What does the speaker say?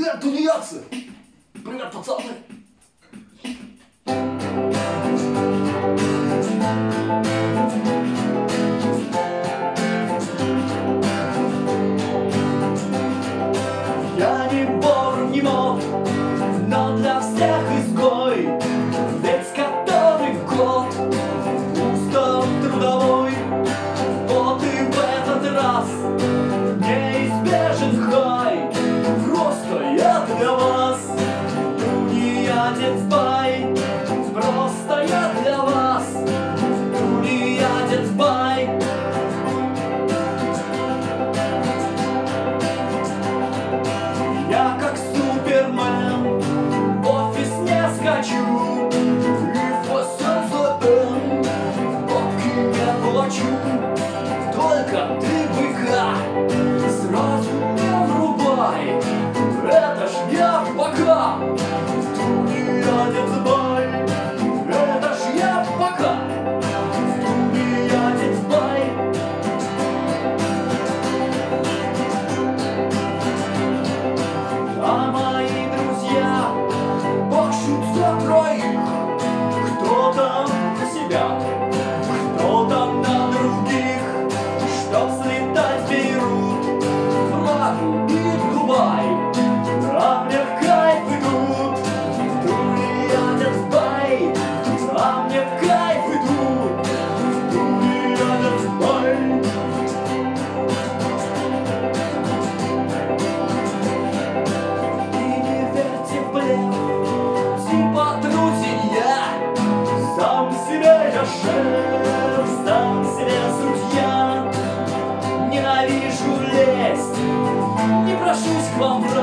Привет, тунеядцы! Привет, пацаны! Я не вор, не моб, но для всех изгой. Ведь который год устав трудовой. Вот и в этот раз неизбежен хай. Просто я для вас, тунеядец бай. Просто я для вас, тунеядец бай. Я как Супермен в офис не скачу и в СЗН бабки не плачу. Только ты быка сразу не врубай. Это ж я пока тунеядец бай. Это ж я пока тунеядец бай. А мои друзья пашут за троих. Кто там на себя, кто там на других. Чтоб слетать в Бейрут, в Лагу и в Дубай. А мне в кайф идут тунеядец бай. А мне в кайф идут тунеядец бай. Типа трусия, сам себе я шеф, сам себе судья. Ненавижу лезть, не прошусь к вам в